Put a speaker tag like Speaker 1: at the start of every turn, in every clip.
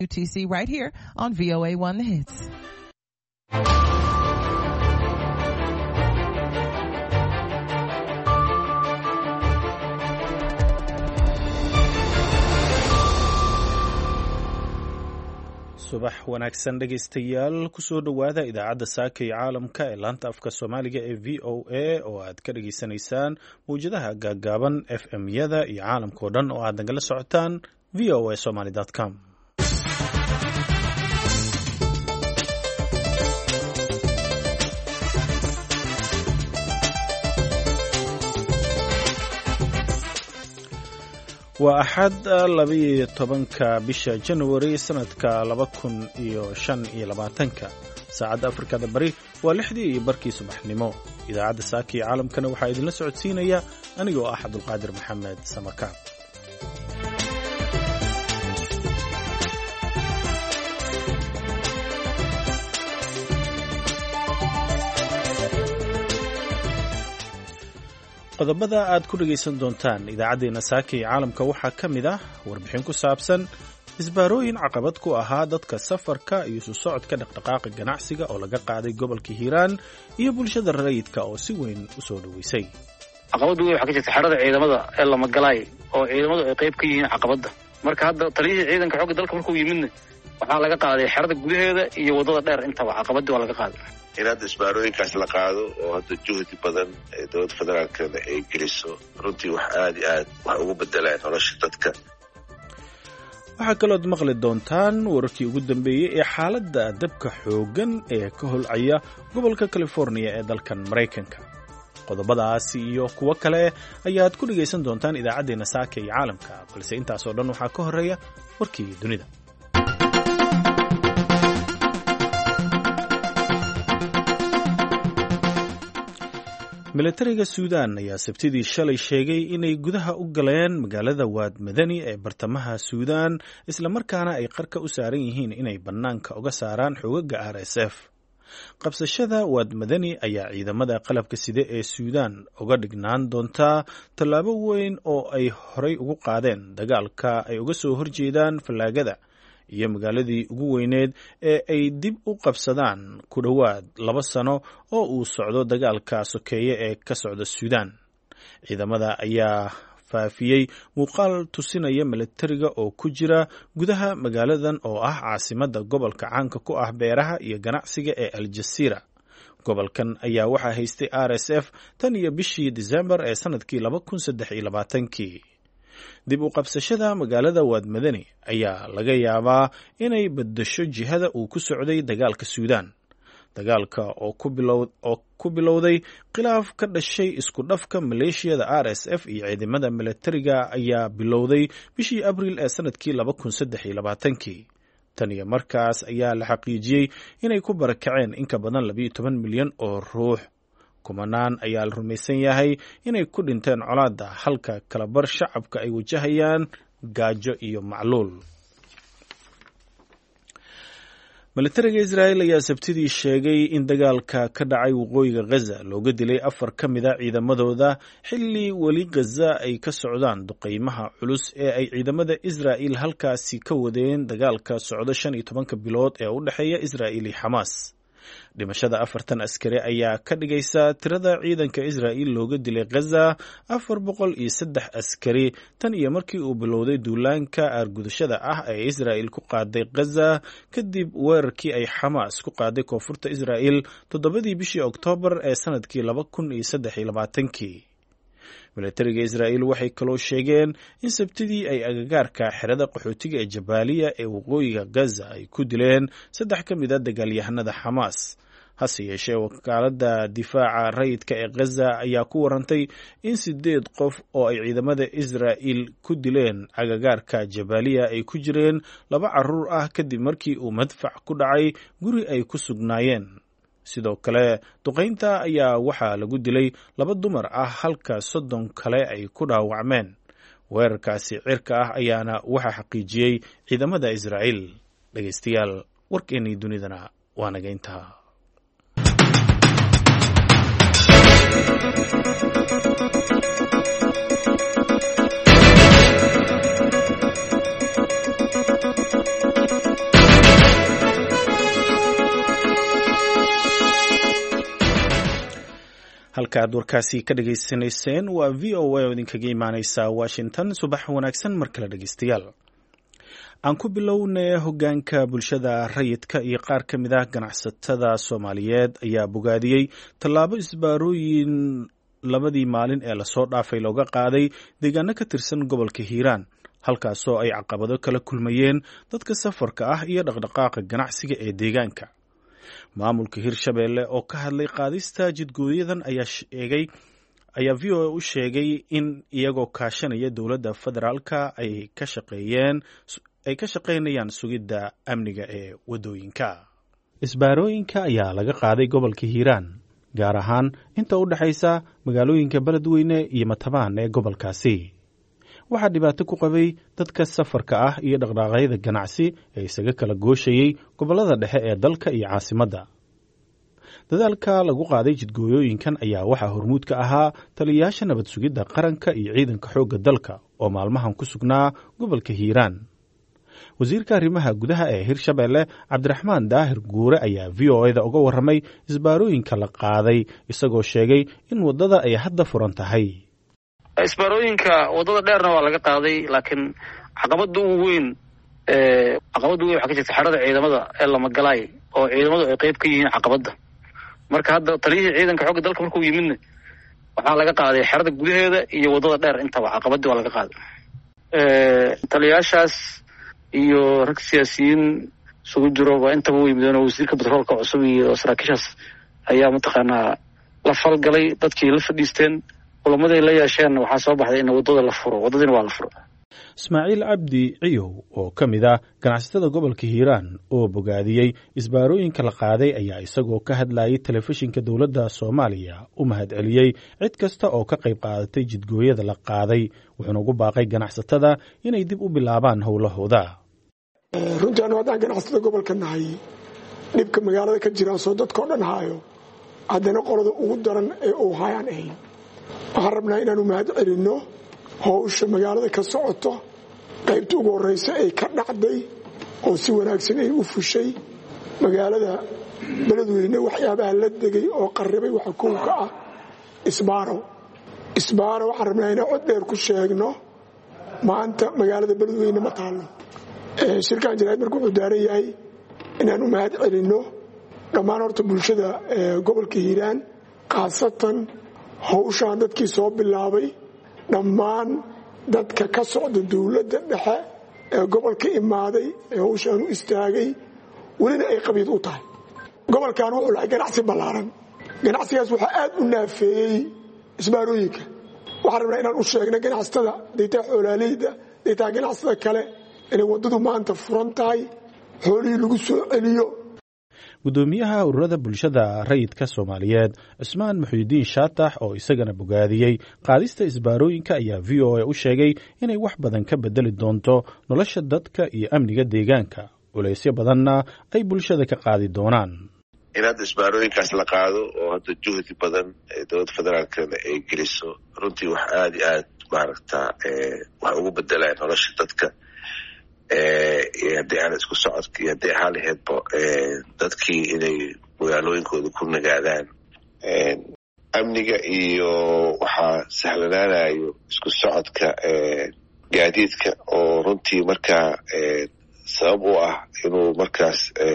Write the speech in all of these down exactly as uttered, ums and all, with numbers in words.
Speaker 1: U T C right here on V O A one The Hits.
Speaker 2: subax wanaagsan dhegaystayaal kusoo dhowaada idaacadda saaka iyo caalamka ee laanta afka soomaaliga ee v o a oo aad ka dhageysanaysaan mawjadaha gaaggaaban f m yada iyo caalamka oo dhan oo aad nagala socotaan v o a somaly com. waa axad labayo tobanka bisha januari sanadka laba kun iyo shan iyo labaatanka saacadda afrikada bari waa lixdii iyo barkii subaxnimo. idaacadda saaka iyo caalamkana waxaa idinla socodsiinaya anigoo ah cabdulqaadir maxamed samakaab. qodobada aad ku dhegaysan doontaan idaacaddeenna saaka iyo caalamka waxaa ka mid ah warbixin ku saabsan isbaarooyin caqabad ku ahaa dadka safarka iyo isu socodka dhaqdhaqaaqa ganacsiga oo laga qaaday gobolka hiiraan iyo bulshada rayidka oo si weyn u soo dhoweysay.
Speaker 3: caqabaddu waxaa ka jirta xerada ciidamada ee lamagalaay oo ciidamadu ay qayb ka yihiin caqabadda. marka hadda taliyihii ciidanka xoogga dalka markuu yimidna waxaa laga qaaday xerada gudaheeda iyo waddada dheer intaba caqabaddii waa laga qaaday.
Speaker 4: in hadda isbaarooyinkaas la qaado oo hadda juhdi badan ee dowladda federaalkeeda ay geliso runtii wax aada iyo aad wax ugu bedelaan nolosha dadka.
Speaker 2: waxaa kalooad maqli doontaan wararkii ugu dambeeyey ee xaaladda dabka xooggan ee ka holcaya gobolka californiya ee dalkan maraykanka. qodobadaasi iyo kuwo kale ayaad ku dhegaysan doontaan idaacaddeenna saaka iyo caalamka, balse intaasoo dhan waxaa ka horreeya warkii dunida. milatariga suudaan ayaa sabtidii shalay sheegay inay gudaha u galeen magaalada waad madani ee bartamaha suudaan islamarkaana ay qarka u saaran yihiin inay bannaanka uga saaraan xoogagga r s f. qabsashada waad madani ayaa ciidamada qalabka side ee suudaan uga dhignaan doontaa tallaabo weyn oo ay horay ugu qaadeen dagaalka ay uga soo horjeedaan fallaagada iyo magaaladii ugu weyneed ee ay dib u qabsadaan ku dhowaad laba sano oo uu socdo dagaalka sokeeye ee ka socda suudaan. ciidamada ayaa faafiyey muuqaal tusinaya milatariga oo ku jira gudaha magaaladan oo ah caasimadda gobolka caanka ku ah beeraha iyo ganacsiga ee aljasiira. gobolkan ayaa waxaa haystay r s f tan iyo bishii disembar ee sanadkii laba kun saddex iyo labaatankii. dib u qabsashada magaalada waad madani ayaa laga yaabaa inay beddesho jihada uu ku socday dagaalka suudaan. dagaalka oo ku bilowday khilaaf ka dhashay isku dhafka maleeshiyada r s f iyo ciidamada milatariga ayaa bilowday bishii abriil ee sanadkii laba kun saddex iyo labaatankii. tan iyo markaas ayaa la xaqiijiyey inay ku barakaceen in ka badan labayo toban milyan oo ruux. kumanaan ayaa la rumaysan yahay inay ku dhinteen colaadda, halka kalabar shacabka ay wajahayaan gaajo iyo macluul. milatariga israa'el ayaa sabtidii sheegay in dagaalka ka dhacay waqooyiga ghaza looga dilay afar ka mid a ciidamadooda xilli weli ghaza ay ka socdaan duqaymaha culus ee ay ciidamada israa'il halkaasi ka wadeen dagaalka socdo shan iyo tobanka bilood ee u dhexeeya israa'il iyo xamaas. dhimashada afartan askari ayaa ka dhigaysa tirada ciidanka israa'il looga dilay ghaza afar boqol iyo saddex askari tan iyo markii uu bilowday duulaanka aargudashada ah ee israa'il ku qaaday ghaza kadib weerarkii ay xamaas ku qaaday koonfurta israa'il toddobadii bishii oktoobar ee sanadkii laba kun iyo saddex iyo labaatankii. milatariga israa'il waxay kaloo sheegeen in sabtidii ay agagaarka xerada qaxootiga ee jabaaliya ee waqooyiga ghaza ay ku dileen saddex ka mid a dagaalyahanada xamaas. hase yeeshee wakaaladda difaaca rayidka ee ghaza ayaa ku warantay in sideed qof oo ay ciidamada israa'il ku dileen agagaarka jabaaliya ay ku jireen laba carruur ah kadib markii uu madfac ku dhacay guri ay ku sugnaayeen. sidoo kale duqaynta ayaa waxaa lagu dilay laba dumar ah halka soddon kale ay ku dhaawacmeen. weerarkaasi cirka ah ayaana waxaa xaqiijiyey ciidamada israa'il. dhegaystayaal warkeennii dunidana waa naga intaa. halkaaad warkaasi ka dhagaysanayseen waa v o a oo idinkaga imaaneysa washington. subax wanaagsan mar kale dhegeystayaal. aan ku bilownay hoggaanka bulshada rayidka iyo qaar ka mid ah ganacsatada Soomaaliyeed ayaa bogaadiyey tallaabo isbaarooyin labadii maalin ee lasoo dhaafay looga qaaday deegaano ka tirsan gobolka Hiiraan, halkaasoo ay caqabado kala kulmayeen dadka safarka ah iyo dhaqdhaqaaqa ganacsiga ee deegaanka. maamulka Hirshabeelle oo ka hadlay qaadista jidgooyadan ayaa sheegay ayaa v o a u sheegay in iyagoo kaashanaya dowladda federaalka ay ka shaqeeyeen ay ka shaqeynayaan sugidda amniga ee wadooyinka. isbaarooyinka ayaa laga qaaday gobolka Hiiraan, gaar ahaan inta u dhaxaysa magaalooyinka Beledweyne iyo Matabaan ee gobolkaasi. waxaa dhibaato ku qabay dadka safarka ah iyo dhaqdhaqaaqyada ganacsi ee isaga kala gooshayay gobollada dhexe ee dalka iyo caasimadda. dadaalka lagu qaaday jidgooyooyinkan ayaa waxaa hormuud ka ahaa taliyayaasha nabad sugidda qaranka iyo ciidanka xoogga dalka oo maalmahan ku sugnaa gobolka Hiiraan. wasiirka arrimaha gudaha ee Hirshabeelle Cabdiraxmaan Daahir Guure ayaa v o a da uga warramay isbaarooyinka la qaaday, isagoo sheegay in waddada ay hadda furan tahay.
Speaker 3: isbaarooyinka wadada dheerna waa laga qaaday, laakiin caqabada ugu weyn ee caqabada weyn waxaa ka jirta xerada ciidamada ee Lamagalaay oo ciidamadu ay qayb ka yihiin caqabada. marka hadda taliyihii ciidanka xoogga dalka markuu yimidna waxaa laga qaaday xerada gudaheeda iyo wadada dheer intaba caqabadii waa laga qaaday. ee taliyaashaas iyo rag siyaasiyiin isugu jiro waa intaba u yimideen oo wasiirka batroolka cusub iyo saraakiishaas ayaa mataqaanaa la falgalay, dadkii la fadhiisteen kulamaday la yeesheen. waxaa soo baxday in wadada la furo, wadadina waa la furo.
Speaker 2: Ismaaciil Cabdi Ciyow oo ka mid ah ganacsatada gobolka Hiiraan oo bogaadiyey isbaarooyinka la qaaday ayaa isagoo ka hadlayay telefishinka dowladda Soomaaliya u mahadceliyey cid kasta oo ka qayb qaadatay jidgooyada la qaaday, wuxuuna ugu baaqay ganacsatada inay dib u bilaabaan howlahooda.
Speaker 5: runtii anu haddaan ganacsatada gobolka nahay, dhibka magaalada ka jira soo dadkao dhan haayo, haddana qolada ugu daran ee uu hayaan ahayn. waxaan rabnaa inaanu mahad celinno howsha magaalada ka socoto, qaybta ugu horreysa ay ka dhacday oo si wanaagsan ay u fushay. magaalada Beledweyne waxyaabaha la degay oo qarribay waxa kow ka ah isbaaro. isbaaro waxaan rabnaa inaan cod dheer ku sheegno, maanta magaalada Beledweyne ma taallo. shirkaan jiraad marka wuxuu daaran yahay inaanu mahad celinno dhammaan horta bulshada gobolka Hiiraan, khaasatan hawshaan dadkii soo bilaabay, dhammaan dadka ka socda dowladda dhexe ee gobolka imaaday ee hawshaan u istaagay, welina ay qabiid u tahay. gobolkan wuxuu lahay ganacsi ballaaran, ganacsigaas waxaa aad u naafeeyey isbaarooyinka. waxaan rabnaa inaan u sheegna ganacsatada, daytaa xoolaaleyda, daytaa ganacsatada kale inay waddadu maanta furan tahay, xoolihii lagu soo celiyo.
Speaker 2: gudoomiyaha ururada bulshada rayidka Soomaaliyeed Cusmaan Muxyidiin Shaatax oo isagana bogaadiyey qaadista isbaarooyinka ayaa v o a u sheegay inay wax badan ka bedeli doonto nolosha dadka iyo amniga deegaanka, culeysyo badanna ay bulshada ka qaadi doonaan.
Speaker 4: in hadda isbaarooyinkaas la qaado oo hadda juhdi badan ee dowladda federaalkeeda ay geliso, runtii wax aada iyo aad maaragtaa wax ugu bedelaan nolosha dadka. haddii aan isku socodka iyo haddii ahaan laheydba dadkii inay magaalooyinkooda ku nagaadaan. amniga iyo waxaa sahlanaanayo isku socodka gaadiidka oo runtii markaa sabab u ah inuu markaas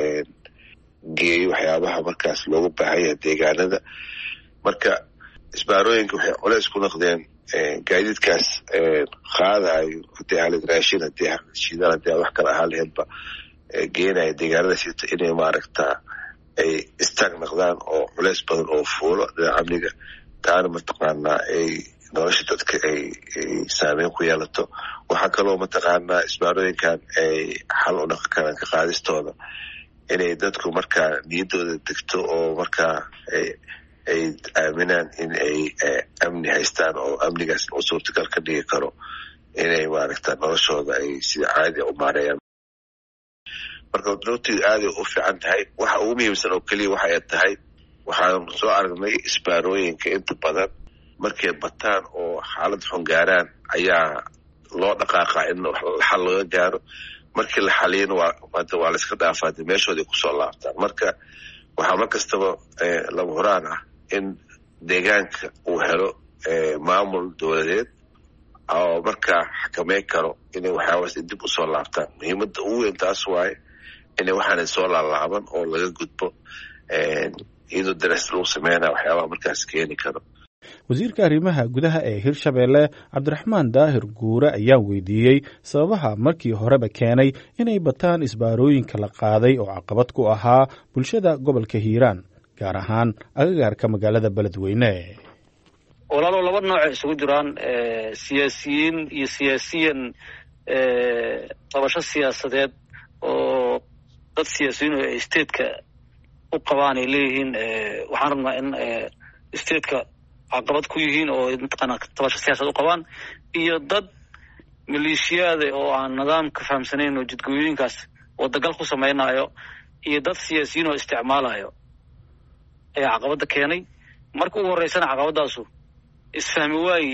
Speaker 4: geeyo waxyaabaha markaas loogu baahanya deegaanada. marka isbaarooyinka waxay culeys ku noqdeen gaadiidkaas qaadayo, haddii ahalid raashin, haddii shidaal, haddii wax kale ahaan laheydba geenaya deegaanada sita inay maaragtaa ay istaag noqdaan oo culeys badan oo fuulo dhinaca amniga, taana mataqaanaa ay nolosha dadka ay saameyn ku yeelato. waxaa kaloo mataqaanaa isbaarooyinkan ay xal u dhaqan karaan ka qaadistooda, inay dadku markaa niyaddooda degto oo markaa ay aaminaan in ay amni haystaan oo amnigaas u suurtagal ka dhigi karo inay maaragta noloshooda ay sida caadi u maareeyaan. marka runtii aaday u fiican tahay. waxa ugu muhiimsan oo keliya waxa ay tahay, waxaan soo aragnay isbaarooyinka inta badan markay bataan oo xaalad xun gaaraan ayaa loo dhaqaaqaa in xal laga gaaro. markii la xaliyana waa waa la iska dhaafaa, meeshooday kusoo laabtaan. marka waxaa mar kastaba lama huraan ah in deegaanka uu helo maamul dowladeed oo markaa xakameyn karo inay waxyaabaas dib usoo laabtaan. muhiimadda ugu weyn taas waaye inay waxaana soo laalaaban oo laga gudbo iyadoo daras lagu sameynaya waxyaabaha markaas keeni karo.
Speaker 2: wasiirka arrimaha gudaha ee Hirshabelle Cabdiraxmaan Daahir Guure ayaa weydiiyey sababaha markii horeba keenay inay bataan isbaarooyinka la qaaday oo caqabad ku ahaa bulshada gobolka Hiiraan gaar ahaan agagaarka magaalada Beledweyne.
Speaker 3: walaalo laba nooc isugu jiraan siyaasiyiin iyo siyaasiyan qabasho siyaasadeed oo dad siyaasiyiin oo state-ka u qabaan ay leeyihiin waxaan rabnaa in state-ka caqabad ku yihiin oo mataqaanaa qabasho siyaasad u qabaan iyo dad maleeshiyaada oo aan nidaamka fahamsanayn oo jidgooyinkaas oo dagal ku samaynayo iyo dad siyaasiyiin oo isticmaalayo ayaa caqabada keenay. marka ugu horeysana caqabadaasu isfahmi waayi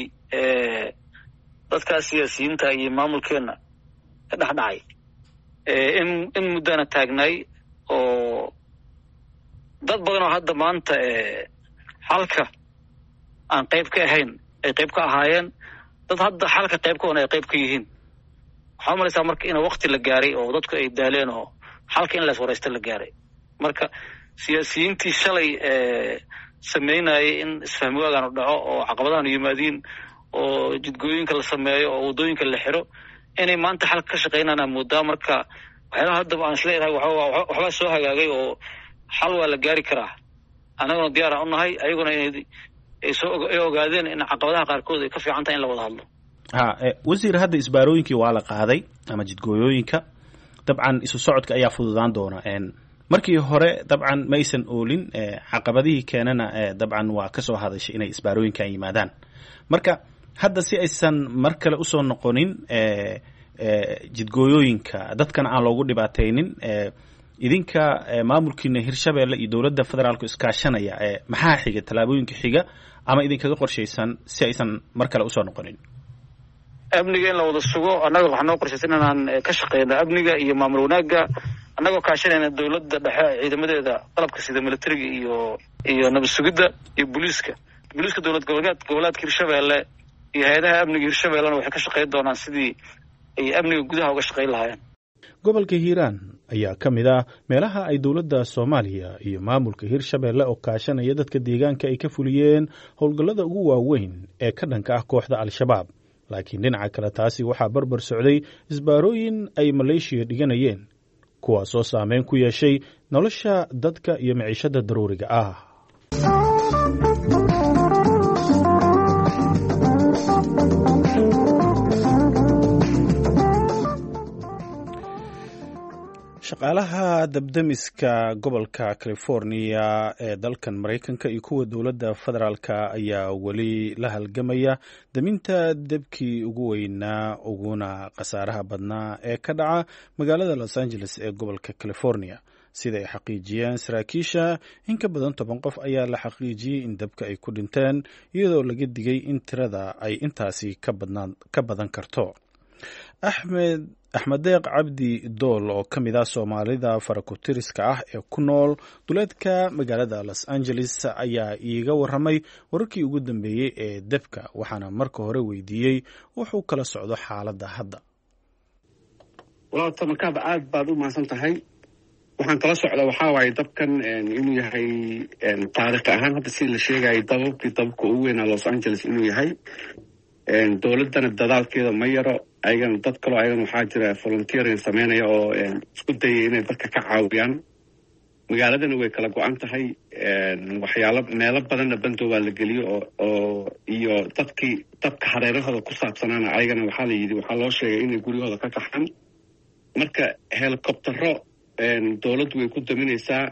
Speaker 3: dadkaas siyaasiyiinta iyo maamulkeena ka dhex dhacay in in muddana taagnay oo dad badan oo hadda maanta xalka aan qayb ka ahayn ay qayb ka ahaayeen, dad hadda xalka qayb ka ay qayb ka yihiin. waxaa malaysaa marka in waqti la gaaray oo dadku ay daaleen oo xalka in la wareysta la gaaray. marka siyaasiyiintii shalay sameynayay in isfahmi waagaan u dhaco oo caqabadahan yimaadiin oo jidgooyinka la sameeyo oo wadooyinka la xiro inay maanta xalka ka shaqeynayaan moodaa. marka waxyaalaha haddaba aan isleeyahay waxbaa soo hagaagay oo xal waa la gaari karaa, annaguna diyaar aan u nahay, ayaguna inay ay soo ay ogaadeen in caqabadaha qaarkood ay ka fiican tahay in la wada hadlo.
Speaker 2: ha wasiir hadda isbaarooyinkii waa la qaaday ama jidgooyooyinka dabcan isu socodka ayaa fududaan doona. markii hore dabcan ma aysan oolin caqabadihii keenana dabcan waa ka soo hadashay inay isbaarooyinkan yimaadaan. marka hadda si aysan mar kale usoo noqonin jidgooyooyinka dadkana aan loogu dhibaataynin, idinka maamulkiina Hirshabelle iyo dowladda federaalku iskaashanaya maxaa xiga tallaabooyinka xiga ama idinkaga qorshaysan si aysan mar kale usoo noqonin?
Speaker 3: amniga in la wada sugo. annaga waxaa noo qorshaysan inaan ka shaqeyno amniga iyo maamul wanaagga annagoo kaashanayna dowladda dhexe ciidamadeeda qalabka sida militariga iyo iyo nabad sugidda iyo booliiska booliiska dowlad goboleed goboleedka Hirshabelle iyo hay'adaha amniga Hirshabellena waxay ka shaqeyn doonaan sidii ay amniga gudaha uga shaqeyn lahaayeen.
Speaker 2: gobolka Hiiraan ayaa ka mid ah meelaha ay dowladda Soomaaliya iyo maamulka Hirshabelle oo kaashanaya dadka deegaanka ay ka fuliyeen howlgallada ugu waaweyn ee ka dhanka ah kooxda Al-Shabaab. laakiin dhinaca kale taasi waxaa barbar socday isbaarooyin ay Maleeshiya dhiganayeen kuwaasoo saameyn ku yeeshay nolosha dadka iyo maciishada daruuriga ah. shaqaalaha dabdamiska gobolka California ee dalkan Mareykanka iyo kuwa dowladda federaalka ayaa weli la halgamaya daminta debkii ugu weynaa uguna khasaaraha badnaa ee ka dhaca magaalada Los Angeles ee gobolka California. sida ay xaqiijiyeen saraakiisha, in ka badan toban qof ayaa la xaqiijiyey in dabka ay ku dhinteen iyadoo laga digay in tirada ay intaasi ka badnaan ka badan karto. axmed axmed deeq cabdi dool oo ka mid ah soomaalida farakutiriska ah ee ku nool duleedka magaalada Los Angeles ayaa iiga waramay wararkii ugu dambeeyey ee dabka, waxaana marka hore weydiiyey wuxuu kala socdo xaaladda hadda.
Speaker 6: walaal markaaba aad baad u mahadsan tahay. waxaan kala socda waxaa waaye dabkan inuu yahay taariikh ahaan hadda si la sheegayay dababkii dababka ugu weynaa Los Angeles inuu yahay. dowladdana dadaalkeeda ma yaro, ayagana dad kaloo ayagana waxaa jira volunteering sameynaya oo isku dayay inay dadka ka caawiyaan. magaaladana way kala go-an tahay, waxyaalo meelo badanna bandow waa la geliyo oo oo iyo dadkii dabka hareerahooda ku saabsanaana ayagana waxaa la yidhi waxaa loo sheegay inay guryahooda ka kaxaan. marka helicoptero dowladdu way ku daminaysaa,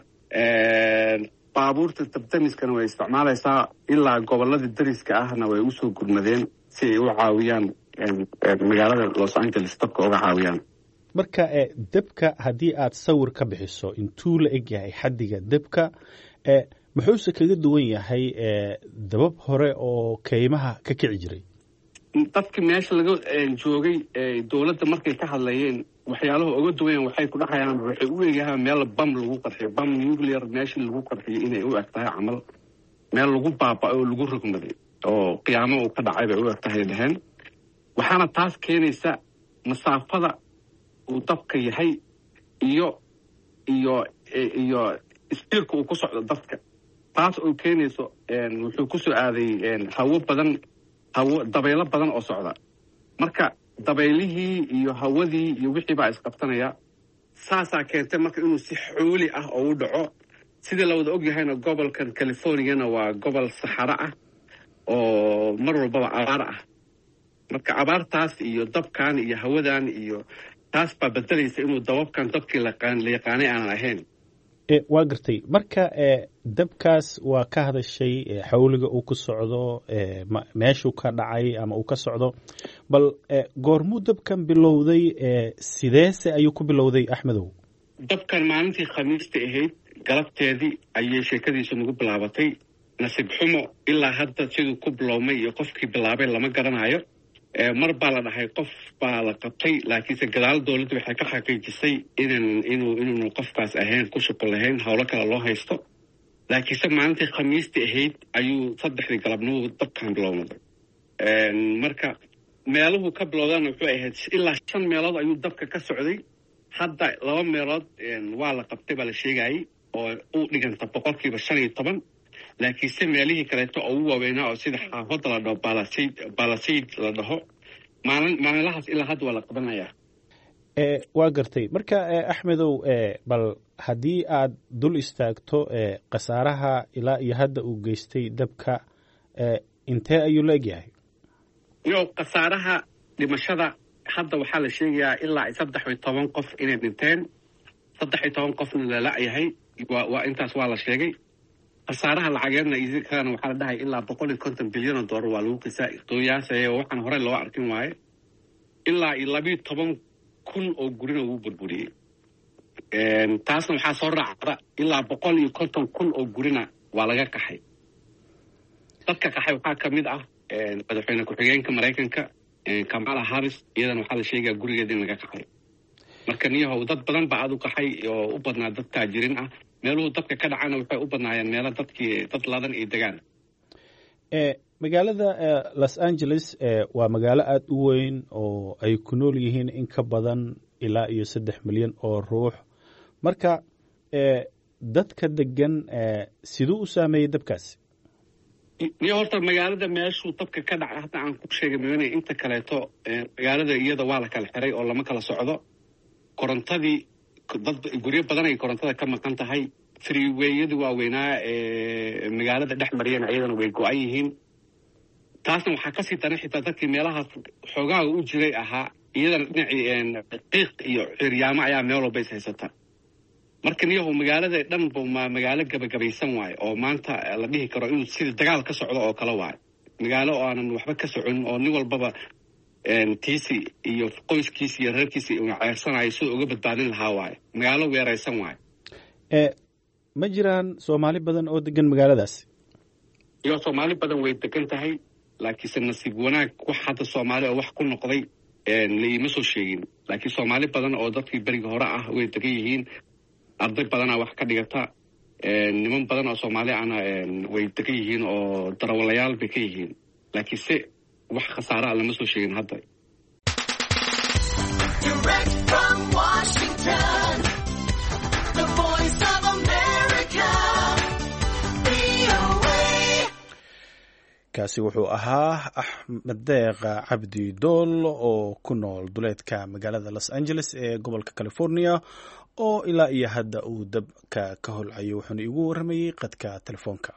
Speaker 6: baabuurta dabdamiskana way isticmaalaysaa, ilaa gobolada dariska ahna way usoo gurmadeen si ay u caawiyaan magaalada Los Angeles dabka uga caawiyaan.
Speaker 2: marka debka haddii aad sawir ka bixiso intuu la eg yahay xaddiga debka, muxuuse kaga duwan yahay dabab hore oo kaymaha ka kici jiray?
Speaker 6: dadkii meesha laga joogay dowladda markay ka hadlayeen waxyaalaha uga duwan waxay ku dhaqayaan waxay u eegahaan meel bam lagu qarxiyo, bam nuclear meesha lagu qarxiyo inay u eg tahay camal. meel lagu baaba'ay oo lagu rogmaday oo qiyaamo uu ka dhacay bay u egtahay dhaheen waxaana taas keenaysa masaafada uu dabka yahay iyo iyo iyo istiirka uu ku socdo dadka taas oo keenayso wuxuu ku soo aaday hawo badan hawo dabaylo badan oo socda marka dabaylihii iyo hawadii iyo wixii baa isqabtanaya saasaa keentay marka inuu si xooli ah oo u dhaco sidii la wada ogyahayna gobolkan California-na waa gobol saxara ah oo mar walbaba abaar ah marka abaartaas iyo dabkan iyo hawadan iyo taas baa bedelaysa inuu dababkan dabkii la yaqaanay aan ahayn
Speaker 2: waa gartay marka dabkaas waa ka hadashay xawliga uu ku socdo meeshuu ka dhacay ama uu ka socdo bal goormuu dabkan bilowday sideese ayuu ku bilowday Axmedow
Speaker 6: dabkan maalintii khamiista ahayd galabteedii ayay sheekadiisu nagu bilaabatay nasiib xumo ilaa hadda siduu ku bilowmay iyo qofkii bilaabay lama garanayo mar baa la dhahay qof baa la qabtay laakiinse gadaal dowladda waxay ka xaqiijisay inaan inuu inuu qofkaas ahayn ku shaqo lahayn hawlo kale loo haysto laakiinse maalintii khamiistii ahayd ayuu saddexdii galabnimo dabkan bilowday marka meeluhu ka bilowdana wuxuu ahayd ilaa shan meelood ayuu dabka ka socday hadda laba meelood waa la qabtay baa la sheegayay oo u dhiganta boqolkiiba shan iyo toban laakiinse meelihii kaleeto oo u waaweynaa oo sida xaafadda la dhaho balasayd balasayd la dhaho maalin maalinlahaas ilaa hadda waa la qabanayaa
Speaker 2: waa gartay marka Axmedow bal haddii aad dul istaagto khasaaraha ilaa iyo hadda uu geystay dabka intee ayuu la egyahay
Speaker 6: iyo khasaaraha dhimashada hadda waxaa la sheegayaa ilaa saddex iyo toban qof inay dhinteen saddex iyo toban qofna la la'yahay waa intaas waa la sheegay khasaaraha lacageedna isikana waxaa la dhahay ilaa boqol iyo konton bilyan oo doolar waa lagu qiyaasaya oo waxaan horey loo arkin waaye ilaa iyo labiyo toban kun oo gurina wuu burburiyey taasna waxaa soo raacda ilaa boqol iyo konton kun oo gurina waa laga qaxay dadka qaxay waxaa ka mid ah madaxweyne ku-xigeenka Mareykanka Kamala Harris iyadana waxaa la sheegaa gurigeeda in laga qaxay marka niyahow dad badan baa aad u qaxay oo u badnaa dad taajirin ah meeluhu dabka ka dhacana waxay u badnaayeen meelo dadkii dad ladan iyo degaan
Speaker 2: magaalada Los Angeles waa magaalo aad u weyn oo ay ku nool yihiin in ka badan ilaa iyo saddex milyan oo ruux marka dadka degan siduu u saameeyey dabkaasi
Speaker 6: niyo horta magaalada meeshuu dabka ka dhacay hadda aan ku sheegay meena inta kaleeto magaalada iyada waa la kala xiray oo lama kala socdo korontadii dad guryo badan ay korontada ka maqan tahay freeway-yadu waaweynaa ee magaalada dhex mariyeen ayadana way go-an yihiin taasna waxaa kasii daran xitaa dadkii meelahaas xoogaaga u jiray ahaa iyadana dhinacii qiiq iyo ciryaamo ayaa meel walba is haysata marka niyahu magaalada dhan ba magaalo gabagabaysan waaye oo maanta la dhihi karo inuu sida dagaal ka socdo oo kale waaye magaalo oo aanan waxba ka socon oo nin walbaba tiisi iyo qoyskiisi iyo reerkiisi uu ceersanayo sidoo uga badbaadin lahaa waaye magaalo weeraysan waaye
Speaker 2: ma jiraan Soomaali badan oo degan magaaladaas
Speaker 6: iyo Soomaali badan way degan tahay laakiinse nasiib wanaag wax hadda Soomaali oo wax ku noqday leeyma soo sheegin laakiin Soomaali badan oo dadkii bariga hore ah way degan yihiin arday badan wax ka dhigata niman badan oo Soomaali ana way degan yihiin oo darawalayaal bay ka yihiin laakiinse wax khasaare ah lama soo sheegin hadda Direct from Washington, the voice of America, V O A.
Speaker 2: kaasi wuxuu ahaa Axmed Deeq Cabdi Dool oo ku nool duleedka magaalada Los Angeles ee gobolka California oo ilaa iyo hadda uu dabka ka holcayo wuxuuna igu waramayay qadka telefoonka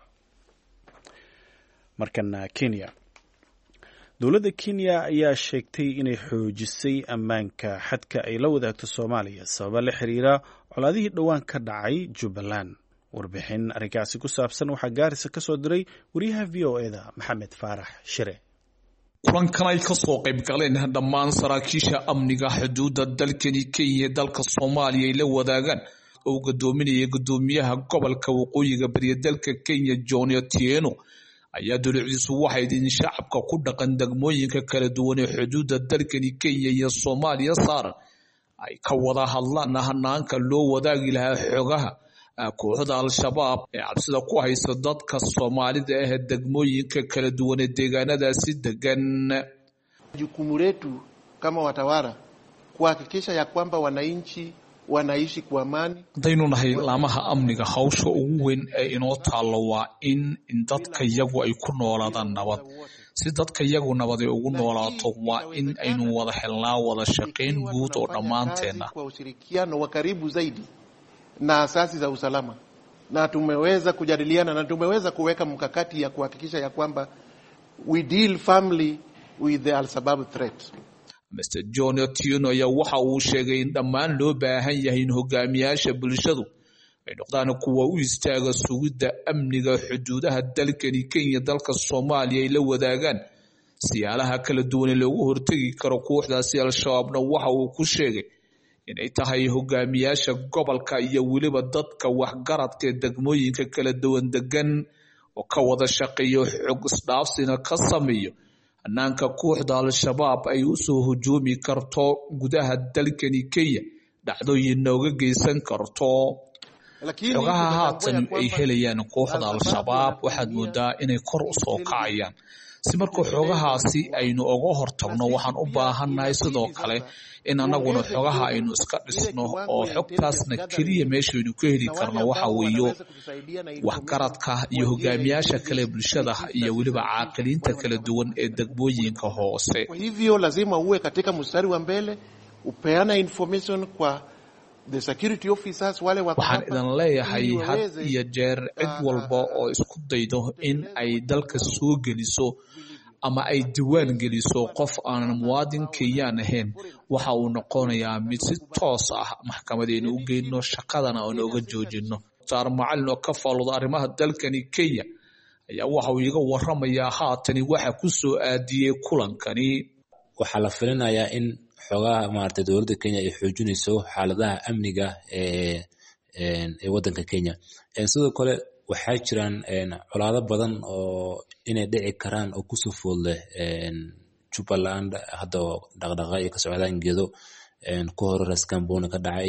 Speaker 2: markana Kenya dowladda Kenya ayaa sheegtay inay xoojisay ammaanka xadka ay la wadaagto Soomaaliya sabab la xiriira colaadihii dhawaan ka dhacay Jubbaland warbixin arrinkaasi ku saabsan waxaa Gaarisa ka soo diray wariyaha V O A-da Maxamed Faarax Shire
Speaker 7: kulankan ay ka soo qayb galeen dhammaan saraakiisha amniga xuduudda dalkani Kenya dalka Soomaaliya ay la wadaagaan oo gudoominaya gudoomiyaha gobolka waqooyiga bari dalka Kenya John Otieno ayaa dowladdiisu waxay idin shacabka ku dhaqan degmooyinka kala duwan ee xuduudda dalkani Kenya iyo Soomaaliya saaran ay ka wada hadlaan hanaanka loo wadaagi lahaa xogaha kooxda al-shabaab ee cabsida ku haysa dadka Soomaalida ah degmooyinka kala duwan ee deegaanadaasi degan.
Speaker 8: Jukumu letu kama watawala kuhakikisha ya kwamba wananchi wanaishi kwa amani.
Speaker 7: Hadaynu nahay laamaha amniga hawsha ugu weyn ee inoo taalo waa in dadka iyagu ay ku noolaadaan nabad. Si dadka iyagu nabad ay ugu noolaato waa in aynu wada helnaa wada shaqayn guud oo dhammaanteena
Speaker 8: kwa ushirikiano wa karibu zaidi na asasi za usalama, na tumeweza kujadiliana na tumeweza kuweka mkakati ya kuhakikisha ya kwamba we deal firmly with the al-Shabaab threat.
Speaker 7: Mister John Otieno ayaa waxa uu sheegay in dhammaan loo baahan yahay in hogaamiyaasha bulshadu ay noqdaan kuwa u istaaga sugidda amniga xuduudaha dalkani Kenya dalka Soomaaliya ay la wadaagaan siyaalaha kala duwan ee loogu hortagi karo kooxdaasi al-Shabaabna waxa uu ku sheegay inay tahay hogaamiyaasha gobolka iyo waliba dadka waxgaradka degmooyinka kala duwan degan oo ka wada shaqeeyo xog isdhaafsina ka sameeyo hanaanka kooxda al-Shabaab ay u soo hujuumi karto gudaha dalkani Kenya dhacdooyin nooga geysan karto. xogaha haatan ay helayaan kooxda al-Shabaab waxaad moodaa inay kor u soo kacayaan. Si marka xogahaasi aynu uga hortagno waxaan u baahannahay sidoo kale in anaguna xogaha aynu iska dhisno oo xogtaasna kaliya meeshaynu ka heli karno waxa weeyo waxgaradka iyo hogaamiyaasha kale bulshada iyo waliba caaqiliinta kala duwan ee degmooyinka hoose.
Speaker 8: Kwa hivyo lazima uwe katika mstari wa mbele upeana information kwa the security officers wale wa
Speaker 7: waxaan idan leeyahay had iyo jeer cid walba oo isku daydo in ay dalka soo geliso ama ay diwaan geliso qof aan muwaadin Kenyan ahayn waxa uu noqonayaa mid si toos ah maxkamadeena u geeyno shaqadana oo nooga joojino. Saar macallin oo ka faalooda arrimaha dalkani Kenya ayaa waxa uu iga waramayaa haatan waxa ku soo aadiyay kulankani.
Speaker 9: Waxa la filinayaa in xogaha maartay dawladda Kenya ay xoojinayso xaaladaha amniga ee ee wadanka Kenya. Ee sidoo kale waxaa jiraan colaado badan oo inay dhici karaan oo ku soo foolay Jubaland hadda dhaqdhaqaaqyo ka socdaan geedo ku hor Raskambona ka dhacay.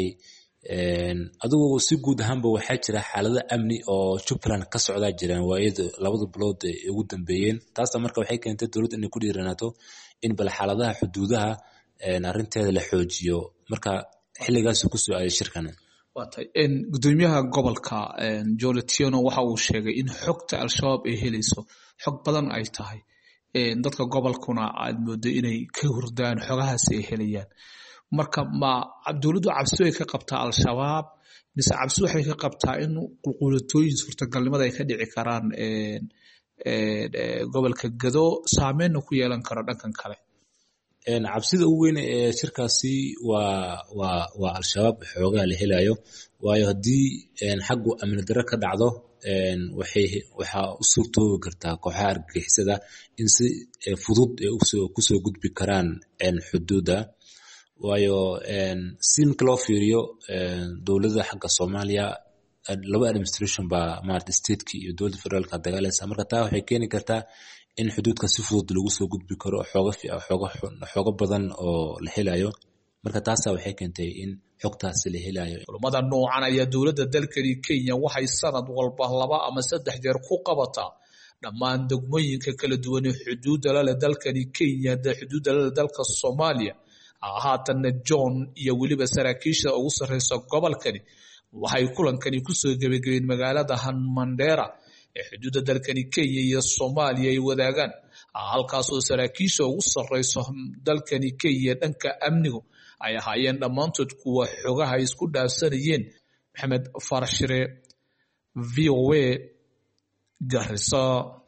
Speaker 9: Adigu si guud ahaanba waxaa jira xaalado amni oo Jubaland ka socda jiraan waayada labada bilood ee ugu dambeeyeen. Taas marka waxay keentay dawladda inay ku dhiiranaato in bal xaaladaha xuduudaha arinteeda la xoojiyo. Marka xilligaas ku soo ay shirkan
Speaker 7: waatay in gudoomiyaha gobolka John Otieno waxa uu sheegay in xogta al-Shabaab ay helayso xog badan ay tahay in dadka gobolkuna aad moodo inay ka hurdaan xogahaas ay helayaan. Marka ma dawladdu cabsi ay ka qabtaa al-Shabaab mise cabsi waxay ka qabtaa in qulqulatooyin suurtagalnimada ay ka dhici karaan ee ee gobolka Gado saameyn ku yeelan karo dhankan kale.
Speaker 9: een cabsida ugu weyn ee shirkaasi waa waa waa al-Shabaab xoogaa la helayo waayo hadii een xaggu amni darro ka dhacdo een waxay waxa u suurtoobi kartaa kooxaha argagixisada in si fudud ay ku soo gudbi karaan een xuduuda waayo een simka loo fiiriyo een dawladda xagga Soomaaliya laba administration ba maarta state-ki iyo dawladda federaalka dagaalaysa marka taa waxay keeni kartaa in xuduudka si fudud lagu soo gudbi karo xooga xooga xooga badan oo la helayo marka taas waxay keentay in xogtaas la helayo.
Speaker 7: Kulamada noocan ayaa dawladda dalkani Kenya waxay sanad walba laba ama saddex jeer ku qabataa dhammaan degmooyinka kala duwan ee xuduudda la leh dalkani Kenya da xuduudda la leh dalka Soomaaliya. Haatan John iyo waliba saraakiisha ugu sareysa gobolkani waxay kulankani ku soo gabagabeen magaalada Mandera ee xuduudda dalkani Kenya iyo Soomaaliya ay wadaagaan halkaas oo saraakiisha ugu sareysa dalkani Kenya dhanka amniga ay ahaayeen dhammaantood kuwa xogaha isku dhaafsanayeen. Maxamed Farshire V O A Garissa.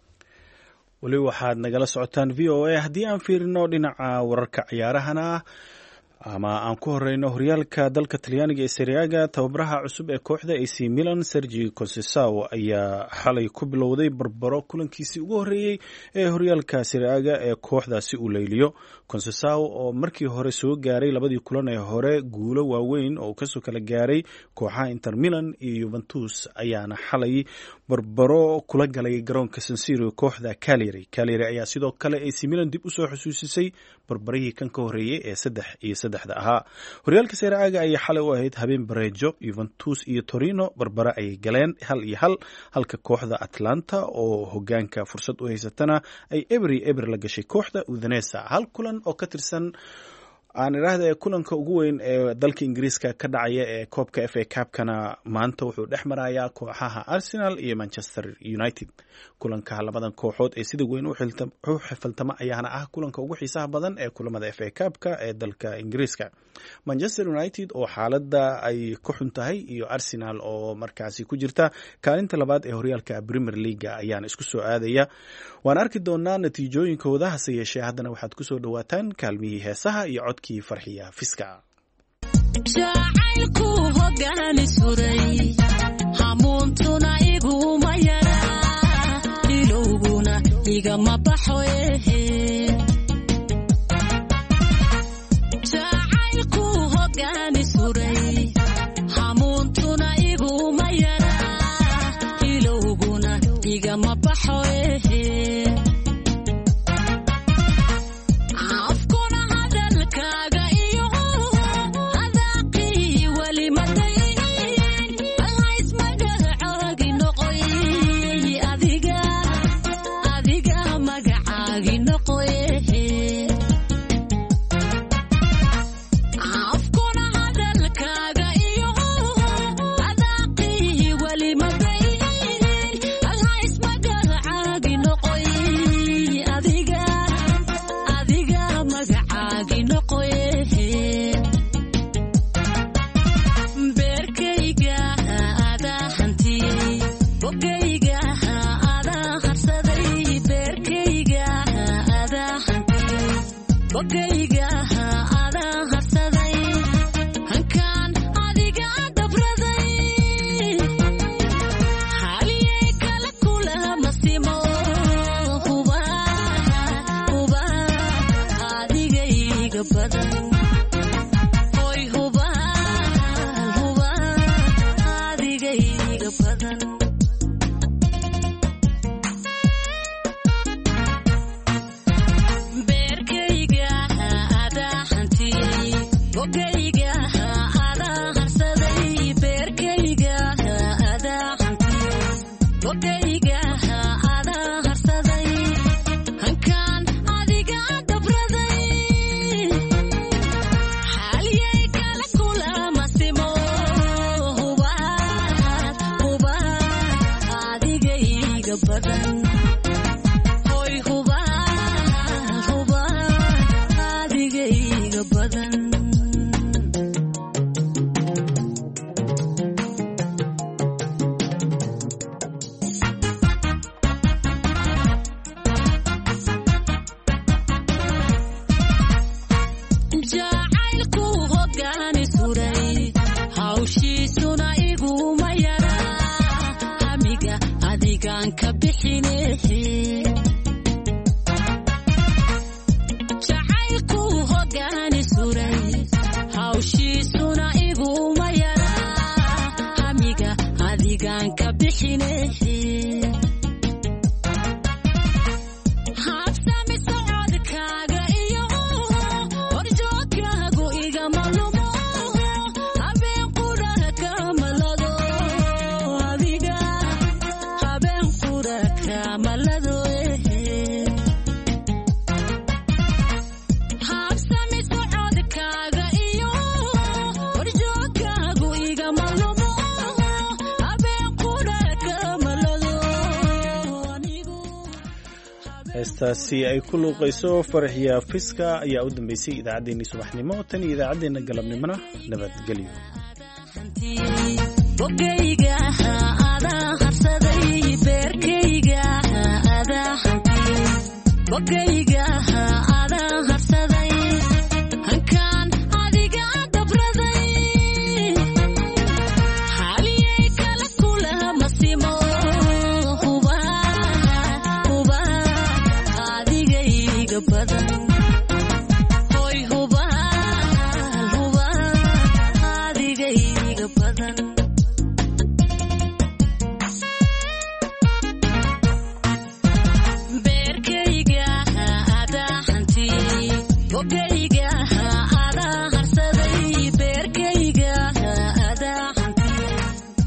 Speaker 2: wali waxaad nagala socotaan V O A haddii aan fiirino dhinaca wararka ciyaarahana ama aan ku horeyno horyaalka dalka Talyaaniga ee Serie A tababaraha cusub ee kooxda A C Milan Sergio Conceição ayaa xalay ku bilowday barbaro kulankiisii ugu horeeyay ee horyaalka Serie A ee kooxdaasi uu leeliyo. Conceição oo markii hore soo gaaray labadii kulan ee hore guulo waaweyn oo ka soo kala gaaray kooxaha Inter Milan iyo Juventus ayaana xalay barbaro kula galay garoonka San Siro kooxda Cagliari. Cagliari ayaa sidoo kale A C Milan dib u soo xusuusisay barbarihii kan ka horeeyay ee saddex iyo saddex saddexda ahaa. Horyaalka Serie A ayaa xalay u ahayd habeen bareejo. Juventus iyo Torino barbara ayay galeen hal iyo hal, halka kooxda Atlanta oo hogaanka fursad u haysatana ay ebri ebri la gashay kooxda Udinese. Hal kulan oo ka tirsan aan iraahday kulanka ugu weyn ee dalka Ingiriiska ka dhacaya ee koobka F A Cup-kana maanta wuxuu dhex marayaa kooxaha Arsenal iyo Manchester United. Kulanka labadan kooxood ee sida weyn u xifaltama ayaana ah kulanka ugu xiisaha badan ee kulamada F A Cup-ka ee dalka Ingiriiska. Manchester United oo xaaladda ay ku xun tahay iyo Arsenal oo markaasi ku jirta kaalinta labaad ee horyaalka Premier League ayaan isku soo aadaya. Waan arki doonaa natiijooyinkooda, hase yeeshee haddana waxaad ku soo dhawaataan kaalmihii heesaha iyo codkii Farxiya Fiska.
Speaker 10: jacaylku hoggaan isuray hamuuntuna iguma yara ilowguna igama baxo ehe jacaylku hoggaan isuray hamuuntuna iguma yara ilowguna igama baxo ehe
Speaker 2: heestaasi ay ku luuqayso Farxiya Fiska ayaa u dambeysay idaacaddeenii subaxnimo. tan iyo idaacaddeenna galabnimona nabadgelyo.
Speaker 10: bogayga ada harsaday beerkayga ada hanti bogay